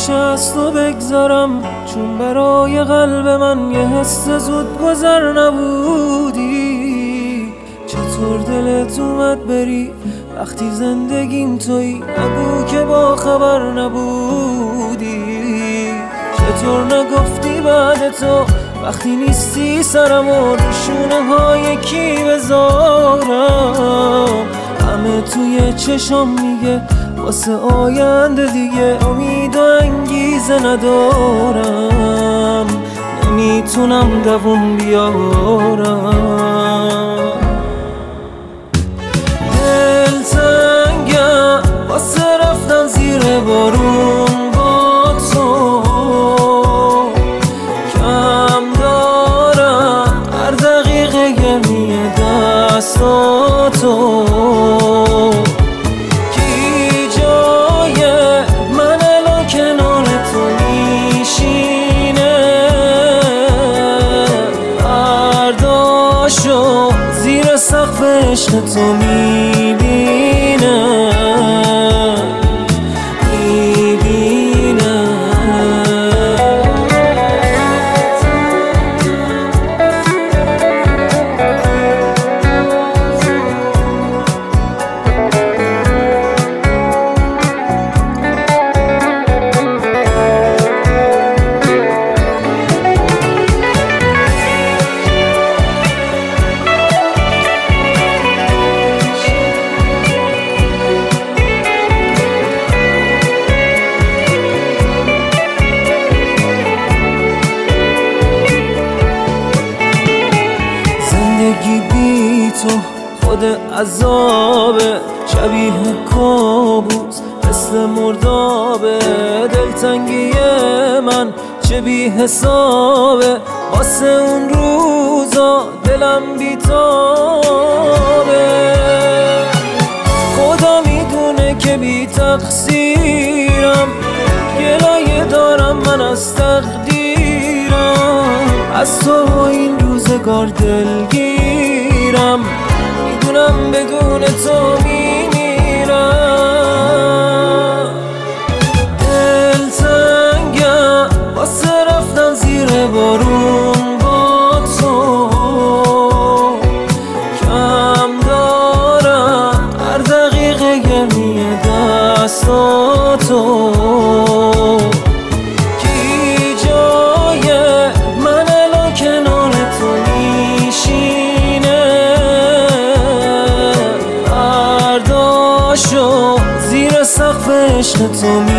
میشه از تو بگذارم، چون برای قلب من یه حس زود گذر نبودی. چطور دلت اومد بری وقتی زندگیم تویی؟ نگو که با خبر نبودی. چطور نگفتی بعد تو وقتی نیستی سرمو شونه های کی بذارم؟ همه توی چشم میگه واسه آینده دیگه امید و انگیزه ندارم، نمیتونم دووم بیارم. دلتنگم واسه رفتن زیر بارون با تو، کم دارم هر دقیقه گرمی دستاتو. زیر سقف عشق تو میبینم. زندگی بی تو خود عذابه، شبیه کابوس مثل مردابه. دلتنگی من چه بی حسابه، واسه اون روزا دلم بی تابه. خدا میدونه که بی تقصیرم، گلایه دارم من از تقدیرم. از تو این روزگار دلگیرم، میدونم بدون تو میمیرم. دلتنگم واسه رفتن زیر بارون با تو، کم دارم هر دقیقه گرمی دستاتو. زیر سقف عشق تو